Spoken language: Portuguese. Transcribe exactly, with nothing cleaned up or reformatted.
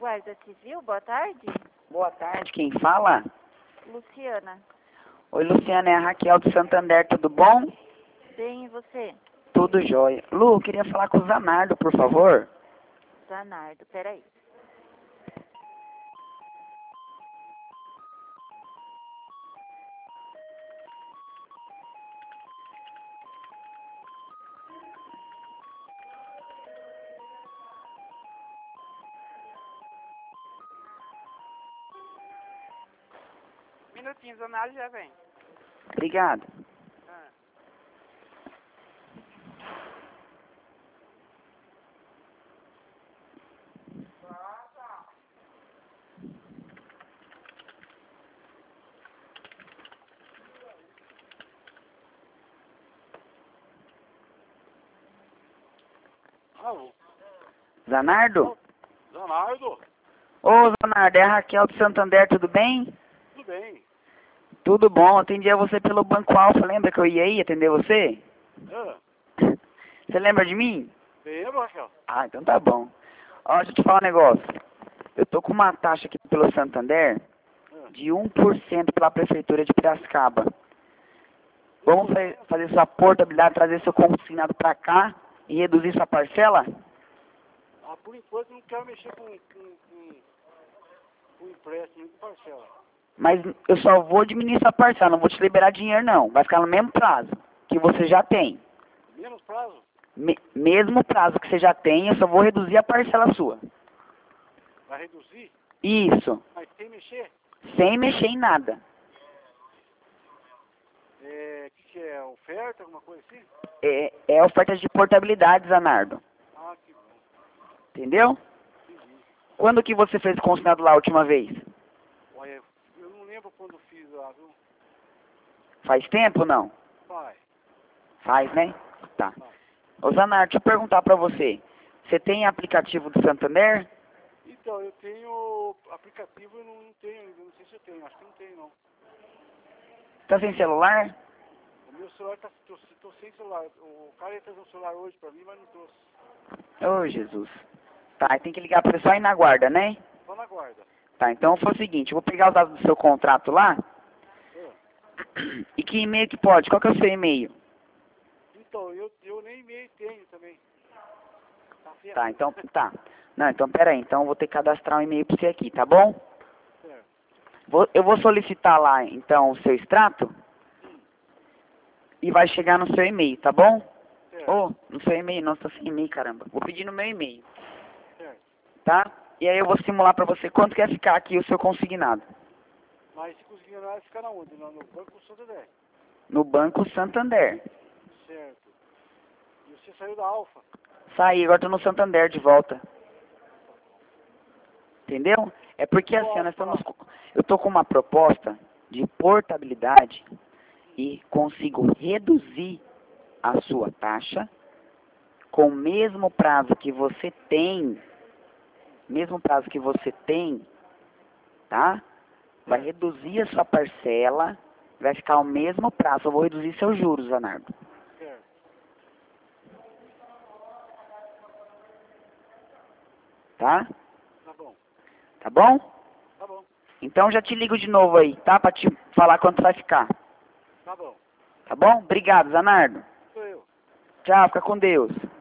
Guarda Civil, boa tarde. Boa tarde, quem fala? Luciana. Oi, Luciana, é a Raquel do Santander, tudo bom? Bem, e você? Tudo jóia. Lu, eu queria falar com o Zanardo, por favor. Zanardo, peraí. Minutinho, Zanardo já vem. Obrigado. Ah. Alô? Zanardo? Zanardo? Ô, Zanardo, é a Raquel do Santander, tudo bem? Tudo bem. Tudo bom, atendia você pelo Banco Alfa, lembra que eu ia aí atender você? Ah, Você lembra de mim? lembro, Raquel. Ah, então tá bom. Ó, deixa eu te falar um negócio. Eu tô com uma taxa aqui pelo Santander Ah. de um por cento pela Prefeitura de Piracicaba. Vamos fa- fazer sua portabilidade, trazer seu consignado pra cá e reduzir sua parcela? Ah, por enquanto eu não quero mexer com, com, com, com empréstimo, com parcela. Mas eu só vou diminuir sua parcela, não vou te liberar dinheiro não. Vai ficar no mesmo prazo que você já tem. Menos prazo? Me- mesmo prazo que você já tem, eu só vou reduzir a parcela sua. Vai reduzir? Isso, Mas sem mexer? sem mexer em nada. É, o que, que é? Oferta, alguma coisa assim? É, é oferta de portabilidade, Zanardo. Ah, que bom. Entendeu? Entendi. Quando que você fez o consignado lá a última vez? Olha, eu não lembro quando fiz lá, viu? Faz tempo ou não? Pai, Faz, né? Tá. pai. Ô Zanardo, deixa eu perguntar pra você. Você tem aplicativo do Santander? Então, eu tenho aplicativo, eu não, não tenho ainda, não sei se eu tenho, acho que não tenho não. Tá sem celular? O meu celular tá, tô, tô sem celular, o cara ia trazer um celular hoje pra mim, mas não trouxe. Ô Jesus. Tá, tem que ligar pra você só ir na guarda, né? Só na guarda. Tá, então foi o seguinte, eu vou pegar os dados do seu contrato lá. Ah, E que e-mail que pode? Qual que é o seu e-mail? então, eu, eu nem e-mail tenho também. Tá certo? Tá, então, tá. Não, então pera aí, então eu vou ter que cadastrar um e-mail pra você aqui, tá bom? Certo. Vou, eu vou solicitar lá, então, o seu extrato. E vai chegar no seu e-mail, tá bom? Certo. Ô, no seu e-mail, não, tô sem e-mail, caramba. Vou pedir no meu e-mail, Certo. tá? E aí eu vou simular pra você quanto quer ficar aqui o seu consignado. Mas se conseguir nada, fica na onde? No, no Banco Santander. No Banco Santander. Certo. E você saiu da Alfa? Saí, agora tô no Santander de volta. Entendeu? É porque assim, ó, nós estamos com- eu tô com uma proposta de portabilidade e consigo reduzir a sua taxa com o mesmo prazo que você tem, mesmo prazo que você tem, tá? Vai reduzir a sua parcela, vai ficar o mesmo prazo, eu vou reduzir seus juros, Zanardo. Certo. Tá? Tá bom. Tá bom? Tá bom. Então já te ligo de novo aí, tá? Pra te falar quanto vai ficar. Tá bom. Tá bom? Obrigado, Zanardo. Sou eu. Tchau, fica com Deus.